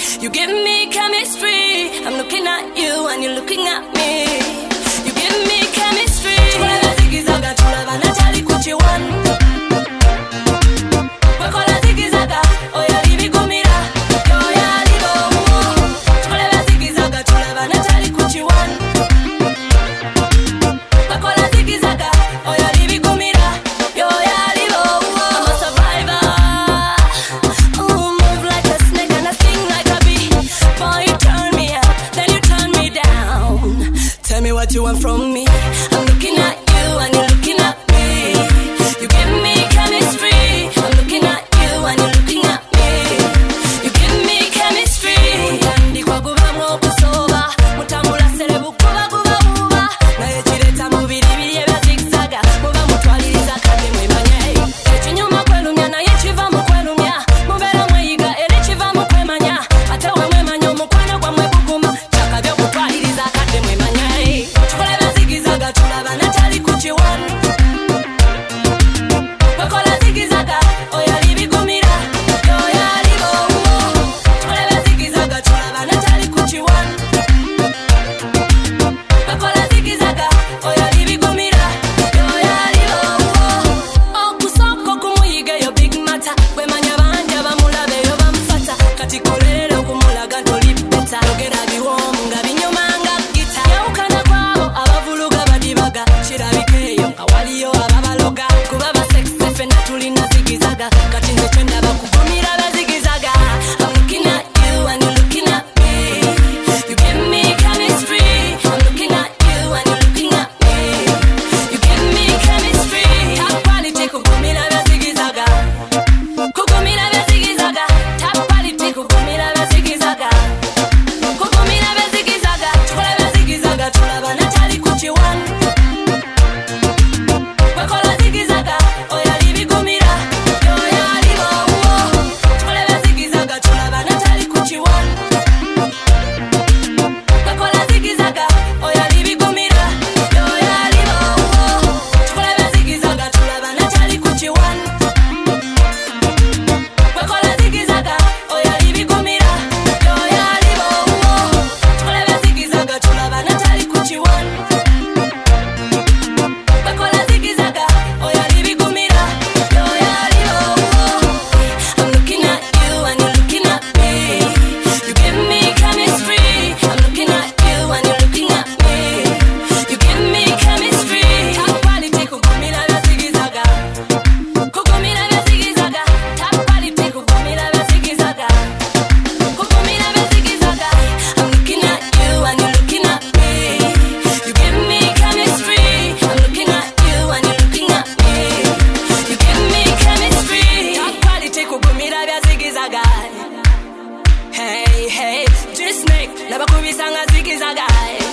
You give me chemistry. I'm looking at you and you're looking at me. You give me chemistry. Tukolera zigizaga tulabana tali kuchiwani. Wekola zigizaga oya libigumira. Yoya libo. Tukolera zigizaga tulabana tali kuchiwani. Wekola zigizaga oya libigumira. Yoya libo. I'm a survivor. Move like a snake and I sting like a bee. Boy, you turn me up, then you turn me down. Tell me what you want from me. I'm looking at you and you're looking at me. You give me chemistry. I'm looking at you and you're looking at me. You give me chemistry. Mutandikwa gubamu okusoba. Mutambula serebu kuba guba uba. Naye kireta mubiri biri ebya zigzaga. Muba mutwaliriza kade mwemanye. Ekinyuma kwelumya naye kiva mu kwelumya. Mubeera mweyiga era kiva mu kwemanya. Ate we mwemanya omukwano gwammwe guguma. Kyakabya okutwaliriza kade mwemanye. Tukolera zigizaga tulabana tali kuchiwani. Wekola zigizaga oya libigumira. Yoya libo. Tukolera zigizaga tulabana tali kuchiwani. Wekola zigizaga oya libigumira. Yoya libo. Okusooka okumuyiga yo big matter. Wemanya bangi abamulaba eyo bamufata. Kati kolera okumulaga ntoli beta. Yogera biwoomu nga binyuma nga gita. Yawukana kwabo abavuluga badibaga. Kirabikeeyo nga waliyo ababaloga. Kuba basekise ffenna tulina zigizaga. Kati nze kyo ndaba kugumira bazigizaga. I'm looking at you and you're looking at me. You give me chemistry. I'm looking at you and you're looking at me. You give me chemistry. Top quality kugumira bazigizaga. Kugumira bazigizaga. Top quality kugumira bazigizaga. Kugumira bazigizaga. Tukola bazigizaga tulabana tali kuchiwani. Wekola zigizaga oya libigumira. Yoya libo. Tukola bazigizaga tulabana tali kuchiwani. Wekola zigizaga oya libigumira. Yoya libo. Tukola bazigizaga tulabana tali kuchiwani. Wekola zigizaga oya libigumira. Yoya libo. Tukola bazigizaga tulabana tali kuchiwani. Wekola zigizaga oya libigumira. Yoya libo. I'm looking at you and you're looking at me. You give me chemistry. I'm looking at you and you're looking at me. You give me chemistry. Top quality kugumira bazigizaga. Kugumira bazigizaga. Top quality kugumira bazigizaga. Kugumira bazigizaga. I'm looking at you and you're looking at me. You give me chemistry. I'm looking at you and you're looking at me. You give me chemistry. Top quality kugumira bazigizaga. Hey, hey, G-Snake, nabakubisa nga zigizaga.